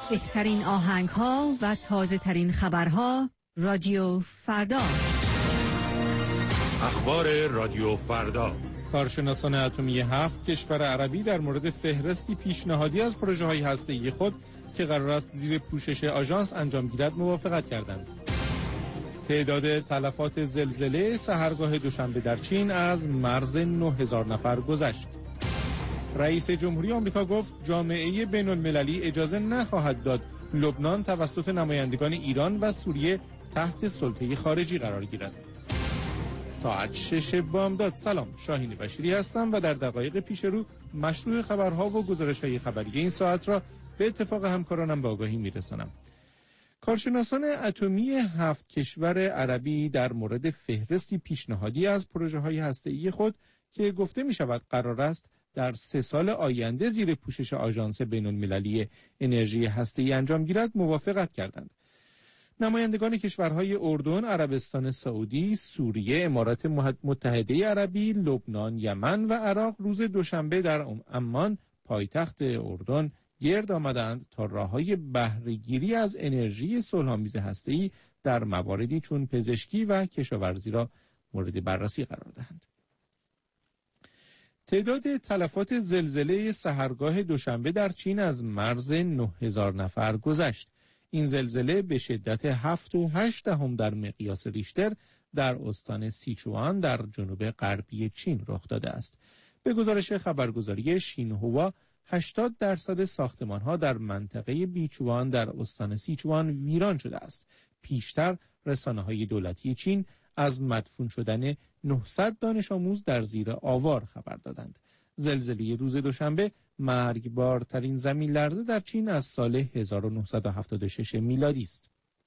بهترین آهنگ‌ها و تازه‌ترین خبرها رادیو فردا. اخبار رادیو فردا. کارشناسان اتمی 7 کشور عربی در مورد فهرستی پیشنهادی از پروژه‌های هسته‌ای خود که قرار است زیر پوشش آژانس انجام گیرد موافقت کردند. تعداد تلفات زلزله سحرگاه دوشنبه در چین از مرز 9000 نفر گذشت. رئیس جمهوری آمریکا گفت جامعه بین‌المللی اجازه نخواهد داد لبنان توسط نمایندگان ایران و سوریه تحت سلطه خارجی قرار گیرد. ساعت 6 بامداد. سلام، شاهین بشیری هستم و در دقایق پیش رو مشروع خبرها و گزارش‌های خبری این ساعت را به اتفاق همکارانم به آگاهی میرسانم. کارشناسان اتمی 7 کشور عربی در مورد فهرستی پیشنهادی از پروژه‌های هسته‌ای خود که گفته می‌شود قرار است در 3 سال آینده زیر پوشش آژانس بین‌المللی انرژی هسته‌ای انجام گیرد موافقت کردند. نمایندگان کشورهای اردن، عربستان سعودی، سوریه، امارات متحده عربی، لبنان، یمن و عراق روز دوشنبه در عمان پایتخت اردن گرد آمدند تا راه‌های بهره‌گیری از انرژی صلح‌آمیز هسته‌ای در مواردی چون پزشکی و کشاورزی را مورد بررسی قرار دهند. تعداد تلفات زلزله سحرگاه دوشنبه در چین از مرز 9000 نفر گذشت. این زلزله به شدت 7.8 در مقیاس ریشتر در استان سیچوان در جنوب غربی چین رخ داده است. به گزارش خبرگزاری شینهوا 80% ساختمان‌ها در منطقه بیچوان در استان سیچوان ویران شده است. پیشتر رسانه‌های دولتی چین از مدفون شدن 900 دانش آموز در زیر آوار خبر دادند. زلزله روز دوشنبه مرگبارترین زمین لرزه در چین از سال 1976 میلادی است.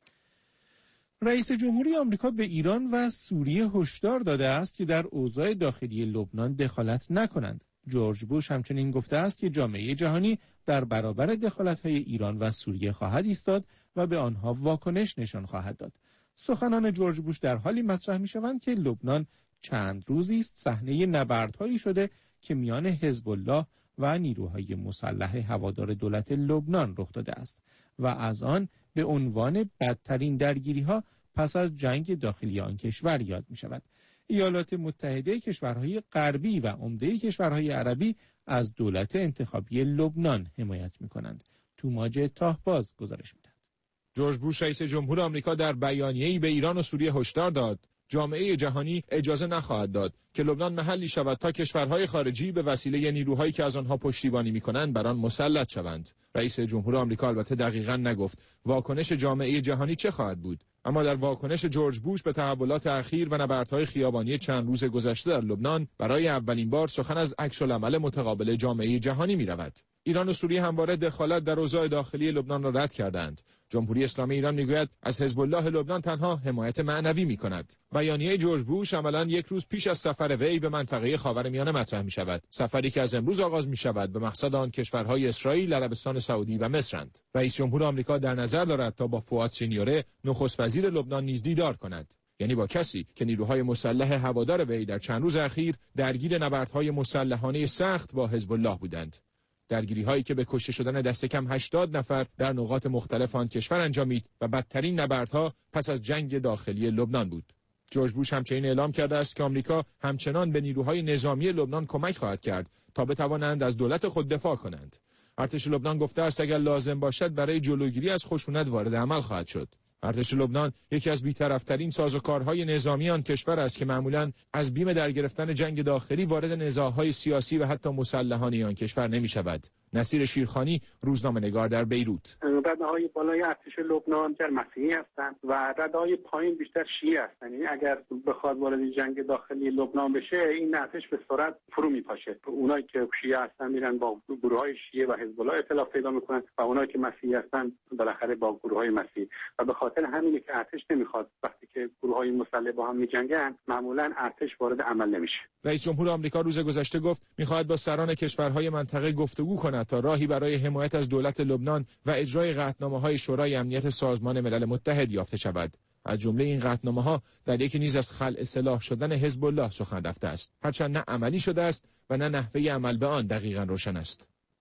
رئیس جمهوری آمریکا به ایران و سوریه هشدار داده است که در اوضاع داخلی لبنان دخالت نکنند. جورج بوش همچنین گفته است که جامعه جهانی در برابر دخالت‌های ایران و سوریه خواهد ایستاد و به آنها واکنش نشان خواهد داد. سخنان جورج بوش در حالی مطرح می‌شوند که لبنان چند روزی است صحنه نبردهایی شده که میان حزب الله و نیروهای مسلح هوادار دولت لبنان رخ داده است و از آن به عنوان بدترین درگیری‌ها پس از جنگ داخلی آن کشور یاد می‌شود. ایالات متحده کشورهای غربی و عمده کشورهای عربی از دولت انتخابی لبنان حمایت می‌کنند. توماج تاهباز گزارش می‌دهد. جورج بوش رئیس جمهور آمریکا در بیانیه‌ای به ایران و سوریه هشدار داد جامعه جهانی اجازه نخواهد داد که لبنان محلی شود تا کشورهای خارجی به وسیله نیروهایی که از آنها پشتیبانی می‌کنند بر آن مسلط شوند. رئیس جمهور آمریکا البته دقیقاً نگفت واکنش جامعه جهانی چه خواهد بود، اما در واکنش جورج بوش به تحولات اخیر و نبردهای خیابانی چند روز گذشته در لبنان برای اولین بار سخن از عکس‌العمل متقابل جامعه جهانی می‌رود. ایران و سوریه همواره دخالت در اوضاع داخلی لبنان را رد کردند. جمهوری اسلامی ایران میگوید از حزب الله لبنان تنها حمایت معنوی می‌کند. بیانیه جورج بوش عملاً یک روز پیش از سفر وی به منطقه خاورمیانه مطرح می‌شود. سفری که از امروز آغاز می‌شود به مقصد آن کشورهای اسرائیل، عربستان سعودی و مصرند. رئیس جمهور آمریکا در نظر دارد تا با فؤاد سینیوره نخست وزیر لبنان نیز دیدار کند. یعنی با کسی که نیروهای مسلح هوادار وی در چند روز اخیر درگیر نبردهای مسلحانه سخت با حزب الله بودند. درگیری‌هایی که به کشته شدن دست کم 80 نفر در نقاط مختلف آن کشور انجامید و بدترین نبردها پس از جنگ داخلی لبنان بود. جورج بوش همچنین اعلام کرده است که آمریکا همچنان به نیروهای نظامی لبنان کمک خواهد کرد تا بتوانند از دولت خود دفاع کنند. ارتش لبنان گفته است اگر لازم باشد برای جلوگیری از خشونت وارد عمل خواهد شد. ارتش لبنان یکی از بی‌طرف‌ترین سازوکارهای نظامی آن کشور است که معمولاً از بیم در گرفتن جنگ داخلی وارد نزاع‌های سیاسی و حتی مسلحانه آن کشور نمی‌شود. نصیر شیرخانی، روزنامه‌نگار در بیروت. رده‌های بالای ارتش لبنان بیشتر مسیحی هستند و رده‌های پایین بیشتر شیعه هستند. یعنی اگر بخواد وارد جنگ داخلی لبنان بشه این ارتش به سرعت فرو میپاشه. اونایی که شیعه هستن میرن با گروه‌های شیعه و حزب الله ائتلاف پیدا میکنن و اونایی که مسیحی هستن بالاخره با گروه‌های مسیحی و به خاطر همینه که ارتش نمیخواد وقتی که گروه‌های مسلح با هم میجنگن معمولاً ارتش وارد عمل نمیشه. رئیس جمهور آمریکا روز گذشته گفت میخواهد با سران کشورهای منطقه گفتگو کند تا راهی برای حمایت از دولت لبنان و اجرای قطعنامه‌های شورای امنیت سازمان ملل متحد یافته شود. از جمله این قطعنامه‌ها در یکی نیز از خلع سلاح شدن حزب الله سخن رفته است، هرچند نه عملی شده است و نه نحوه عمل به آن دقیقاً روشن است.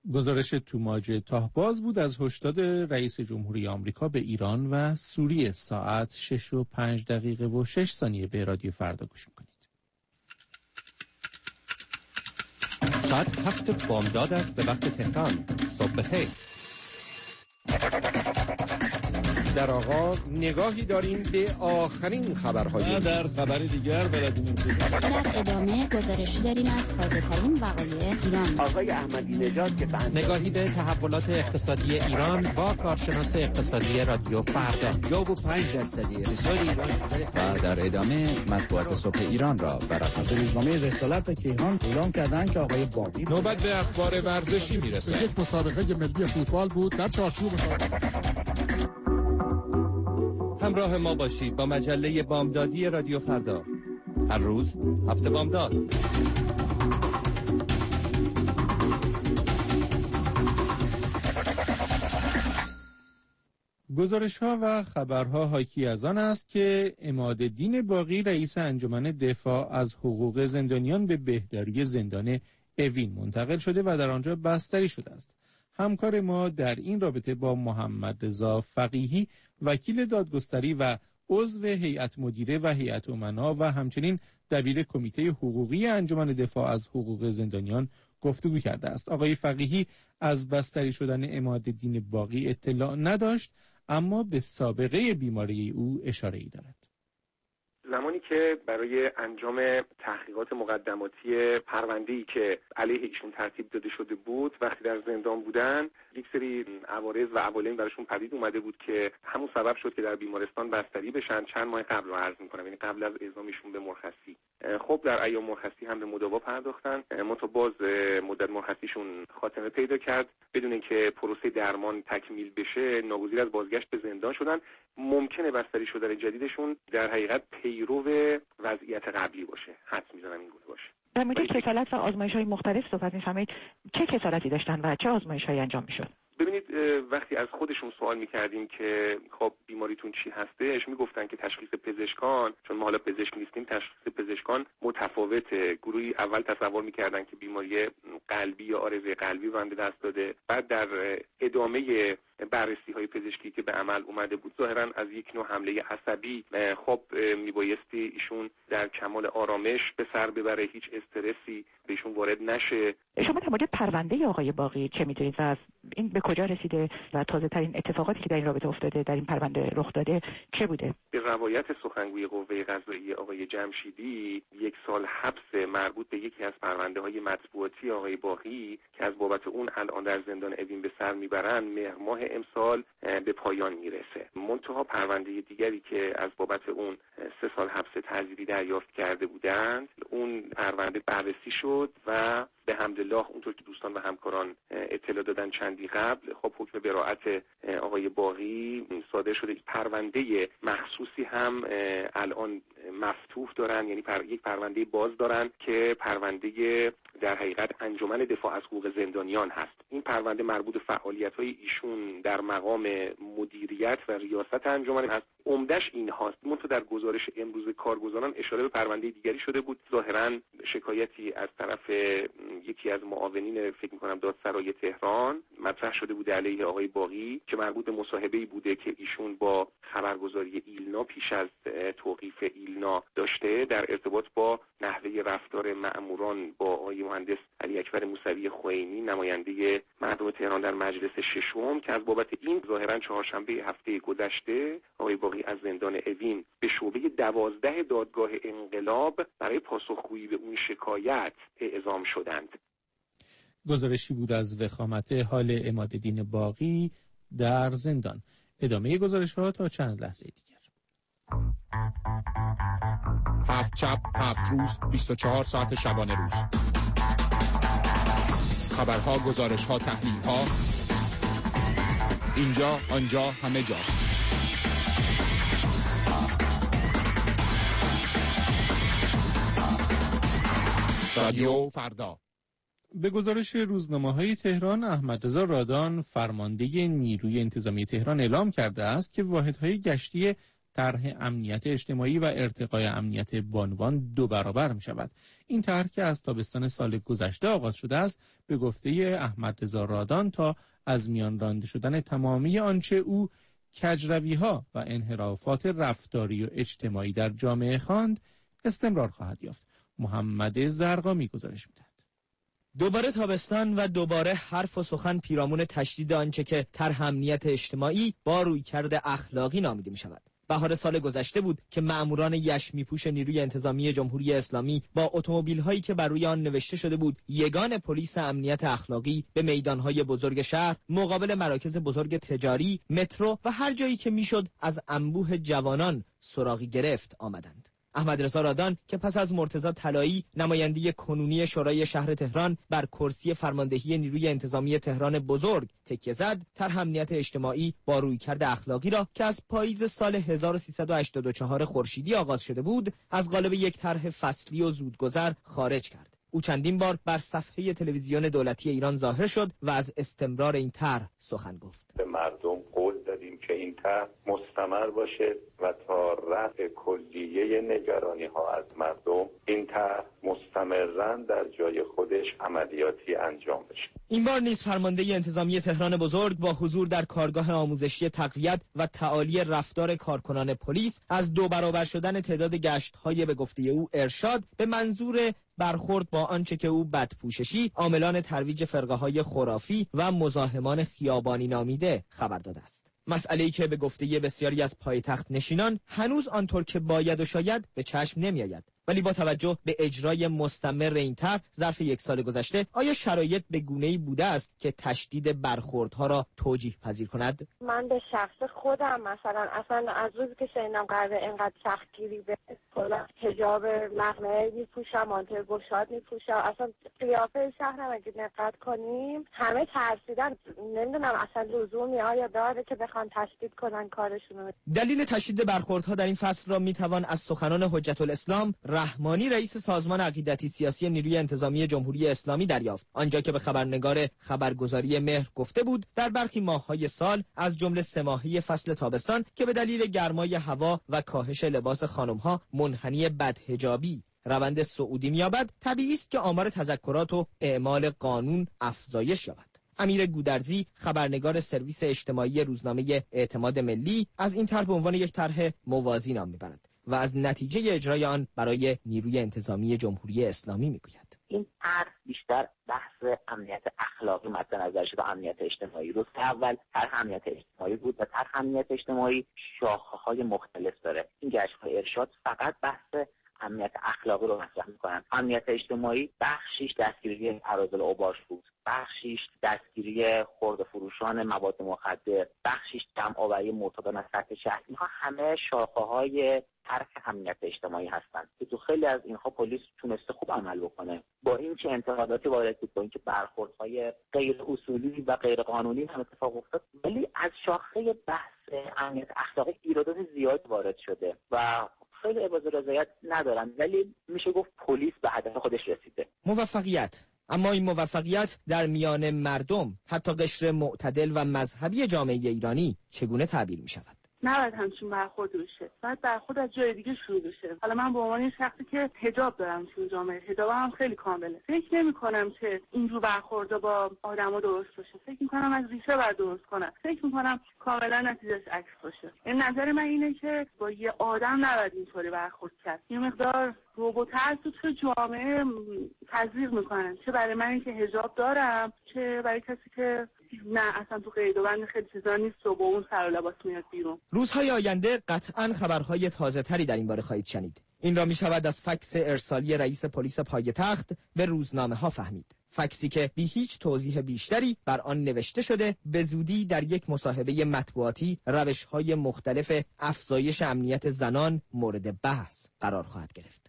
گزارش توماج تاهباز بود از هشدار رئیس جمهوری آمریکا به ایران و سوریه. ساعت 6:05 به رادیو فردا گوش میکنید. ساعت 7 بامداد است به وقت تهران. صبح بخیر. در آغاز نگاهی داریم به آخرین خبرهای در خبر دیگر بلدیم در ادامه گزارشی داریم از تازه‌ترین وقایع ایران. آقای احمدی نژاد که نگاهی به تحولات اقتصادی ایران با کارشناس اقتصادی رادیو فردا. جواب 5% اقتصاد ایران و در ادامه مطبوعات صبح ایران را براتون. روزنامه رسالت کیهان اعلام کردند که آقای باقی نوبت به اخبار ورزشی میرسه. یک مسابقه ملی فوتبال بود در چارچوب همراه ما باشید با مجله بامدادی رادیو فردا. هر روز 7 بامداد. گزارش‌ها و خبرها حاکی از آن است که عمادالدین باقی رئیس انجمن دفاع از حقوق زندانیان به بهداری زندان اوین منتقل شده و در آنجا بستری شده است. همکار ما در این رابطه با محمد رضا فقیهی وکیل دادگستری و عضو هیئت مدیره و هیئت امنا و همچنین دبیر کمیته حقوقی انجمن دفاع از حقوق زندانیان گفتگو کرده است. آقای فقیهی از بستری شدن عمادالدین باقی اطلاع نداشت، اما به سابقه بیماری او اشاره‌ای دارد. زمانی که برای انجام تحقیقات مقدماتی پرونده‌ای که علیه ایشون ترتیب داده شده بود، وقتی در زندان بودن، یک سری عوارض و عوالم براشون پدید اومده بود که همون سبب شد که در بیمارستان بستری بشن. چند ماه قبل رو عرض می‌کنم، یعنی قبل از اعزامشون به مرخصی. خب در ایام مرخصی هم به مداوا پرداختن، منتها باز مدت مرخصیشون خاتمه پیدا کرد. بدون اینکه پروسه درمان تکمیل بشه، ناگزیر از بازگشت به زندان شدن. ممکنه بستری شدن جدیدشون در حقیقت پیرو وضعیت قبلی باشه. حدس می‌زنم این گونه باشه. در مورد کسالت و آزمایش‌های مختلف صحبت می‌فرمایید. چه کسالتی داشتن و چه آزمایش‌هایی انجام می‌شد؟ ببینید، وقتی از خودشون سوال می‌کردیم که خب بیماریتون چی هستش، میگفتن که تشخیص پزشکان، چون ما حالا پزشک نیستیم، تشخیص پزشکان متفاوته. گروهی اول تصور می‌کردن که بیماری قلبی یا عارضه قلبی رو به دست داده. بعد در ادامه بررسی‌های پزشکی که به عمل اومده بود، ظاهراً از یک نوع حمله عصبی خب میبایستی ایشون در کمال آرامش به سر ببره، هیچ استرسی بهشون وارد نشه. شما در مورد پرونده آقای باقی چه می‌دونید و از این به کجا رسیده و تازه ترین اتفاقاتی که در این رابطه افتاده، در این پرونده رخ داده چه بوده؟ به روایت سخنگوی قوه قضاییه آقای جمشیدی، 1 سال حبس مربوط به یکی از پرونده‌های مطبوعاتی آقای باقی که از بابت اون الان در زندان اوین به سر میبرن، مهر ماه امسال به پایان میرسه. منتها پرونده دیگری که از بابت اون 3 سال حبس تعزیری دریافت کرده بودند، اون پرونده بررسی شد و به حمدالله اونطور که دوستان و همکاران اطلاع دادن چندی قبل، خب حکم براءت آقای باقی صادر شده. پرونده مخصوصی هم الان مفتوح دارن، یعنی یک پرونده باز دارن که پرونده در حقیقت انجمن دفاع از حقوق زندانیان هست. این پرونده مربوط به فعالیت‌های ایشون در مقام مدیریت و ریاست انجمن هست. عمدش این هاست. منتها در گزارش امروز کارگزاران اشاره به پرونده دیگری شده بود. ظاهراً شکایتی از طرف یکی از معاونین فکر می‌کنم دادسرای تهران مطرح شده بود علیه آقای باقی که مربوط به مصاحبه‌ای بوده که ایشون با خبرگزاری ایلنا پیش از توقیف ایلنا داشته در ارتباط با نحوه رفتار مأموران با آقای مهندس علی اکبر موسوی خوئینی، نماینده مردم تهران در مجلس ششم، که از بابت این ظاهراً چهارشنبه هفته گذشته آقای باقی از زندان اوین به شعبه 12 دادگاه انقلاب برای پاسخگویی به اون شکایت اعزام شدند. گزارشی بود از وخامت حال عمادالدین باقی در زندان. ادامه گزارش‌ها تا چند لحظه دیگر. 7 شب 7 روز 24 ساعت شبانه روز. خبرها، گزارش‌ها، تحلیل‌ها، اینجا آنجا همه جا. رادیو فردا. به گزارش روزنامه‌های تهران، احمد رضا رادان فرمانده نیروی انتظامی تهران اعلام کرده است که واحدهای گشتی طرح امنیت اجتماعی و ارتقای امنیت بانوان 2 برابر می شود. این طرح که از تابستان سال گذشته آغاز شده است، به گفته احمدرضا رادان تا از میان رانده شدن تمامی آنچه او کجروی‌ها و انحرافات رفتاری و اجتماعی در جامعه خواند استمرار خواهد یافت. محمد زرقامی گزارش می‌دهد. دوباره تابستان و دوباره حرف و سخن پیرامون تشدید آنچه که طرح امنیت اجتماعی با رویکرد اخلاقی نامیده می‌شود. بهار سال گذشته بود که مأموران یشمی‌پوش نیروی انتظامی جمهوری اسلامی با اتومبیل‌هایی که بر روی آن نوشته شده بود یگان پلیس امنیت اخلاقی به میدان‌های بزرگ شهر، مقابل مراکز بزرگ تجاری، مترو و هر جایی که میشد از انبوه جوانان سراغی گرفت آمدند. احمدرضا رادان که پس از مرتضی طلایی نماینده کنونی شورای شهر تهران بر کرسی فرماندهی نیروی انتظامی تهران بزرگ تکیه زد، طرح امنیت اجتماعی با رویکرد اخلاقی را که از پاییز سال 1384 خورشیدی آغاز شده بود، از قالب یک طرح فصلی و زودگذر خارج کرد. او چندین بار بر صفحه تلویزیون دولتی ایران ظاهر شد و از استمرار این طرح سخن گفت. به مردم قول دادیم که این طرح مستمر باشه و تا رفع کلیه نگرانی ها از مردم این طرح مستمراً در جای خودش عملیاتی انجام بشه. این بار نیز فرمانده انتظامی تهران بزرگ با حضور در کارگاه آموزشی تقویت و تعالی رفتار کارکنان پلیس از 2 برابر شدن تعداد گشت‌های به گفته او ارشاد به منظور برخورد با آنچه که او بدپوششی، عاملان ترویج فرقه‌های خرافی و مزاحمان خیابانی نامیده خبر داده است. مسئله‌ای که به گفته بسیاری از پایتخت نشینان هنوز آنطور که باید و شاید به چشم نمی‌آید. ولی با توجه به اجرای مستمر این طرح ظرف 1 سال گذشته، آیا شرایط به گونه‌ای بوده است که تشدید برخوردها را توجیه پذیر کند؟ من به شخص خودم مثلا اصلا از روزی که شنیدم قراره اینقدر سختگیری به کلا حجاب مقنعه میپوشم، مانتو گشاد میپوشم، اصلا قیافه شهرم اگه دقت کنیم همه ترسیدن. نمیدونم اصلا لزومی آیا داره که بخوان تشدید کنن کارشون. دلیل تشدید برخوردها در این فصل را میتوان از سخنان حجت الاسلام رحمانی رئیس سازمان عقیدتی سیاسی نیروی انتظامی جمهوری اسلامی دریافت، آنجا که به خبرنگار خبرگزاری مهر گفته بود در برخی ماه‌های سال از جمله 3 ماهه فصل تابستان که به دلیل گرمای هوا و کاهش لباس خانم‌ها منحنی بدحجابی روند صعودی می‌یابد، طبیعی است که آمار تذکرات و اعمال قانون افزایش یابد. امیر گودرزی خبرنگار سرویس اجتماعی روزنامه اعتماد ملی از این طرح به عنوان یک طرح موازی نام می‌برد و از نتیجه اجرای آن برای نیروی انتظامی جمهوری اسلامی میگوید. این طرح بیشتر بحث امنیت اخلاقی مد نظر شده، امنیت اجتماعی رو که اول طرح امنیت اجتماعی بود و طرح امنیت اجتماعی شاخه‌های مختلف داره. این گشت‌های ارشاد فقط بحث امنیت اخلاقی رو مطرح می‌کنن. امنیت اجتماعی بخشیش دستگیری اراذل اوباش بود، بخشیش دستگیری خرده فروشان مواد مخدر، بخشیش جمع‌آوری مرتدان از سطح شهر. اینها همه شاخه‌های طرح امنیت اجتماعی هستند که تو خیلی از اینها پلیس تونسته خوب عمل بکنه. با این چه انتقاداتی وارد بود، با اینکه برخوردهای غیر اصولی و غیر قانونی هم اتفاق افتاد، ولی از شاخه بحث امنیت اخلاقی ایرادات زیاد وارد شده و خیلی ابراز رضایت ندارن، ولی میشه گفت پلیس به هدف خودش رسیده. موفقیت، اما این موفقیت در میان مردم، حتی قشر معتدل و مذهبی جامعه ایرانی چگونه تعبیر می شود؟ نباید همچین برخورد بشه، باید برخورد از جای دیگه شروع بشه. حالا من به عنوان شخصی که حجاب دارم تو جامعه، حجابم هم خیلی کامله، فکر نمی‌کنم که اینجور برخورد با آدما درست باشه. فکر می‌کنم از ریشه باید درست کنم. فکر می‌کنم کاملا نتیجهش عکس باشه. این نظر من اینه که با یه آدم نباید اینطوری برخورد کرد. یه مقدار روبوتر تو جامعه تزریق میکنن، چه برای من که حجاب دارم، چه برای کسی که نه اصلا تو قید و بند خیلی چیزا نیست و با اون سر و لباس میاد بیرون. روزهای آینده قطعاً خبرهای تازه‌تری در این باره خواهید شنید. این را می‌شود از فکس ارسالی رئیس پلیس پایتخت به روزنامه‌ها فهمید. فکسی که بی هیچ توضیح بیشتری بر آن نوشته شده به زودی در یک مصاحبه مطبوعاتی روش‌های مختلف افزایش امنیت زنان مورد بحث قرار خواهد گرفت.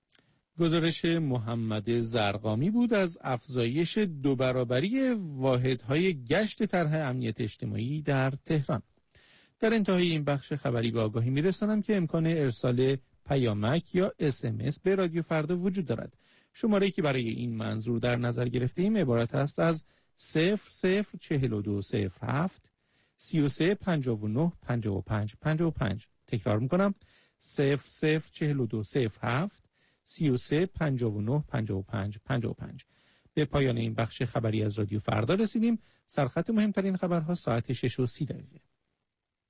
گزارش محمد زرقامی بود از افزایش 2 برابری واحدهای گشت طرح امنیت اجتماعی در تهران. در انتهای این بخش خبری به آگاهی می‌رسانم که امکان ارسال پیامک یا SMS به رادیو فردا وجود دارد. شماره‌ای که برای این منظور در نظر گرفته‌ایم عبارت است از 004207 33 59 55 55. تکرار میکنم 004207 33 59 55 55. به پایان این بخش خبری از رادیو فردا رسیدیم. سرخط مهمترین خبرها ساعت 6:30.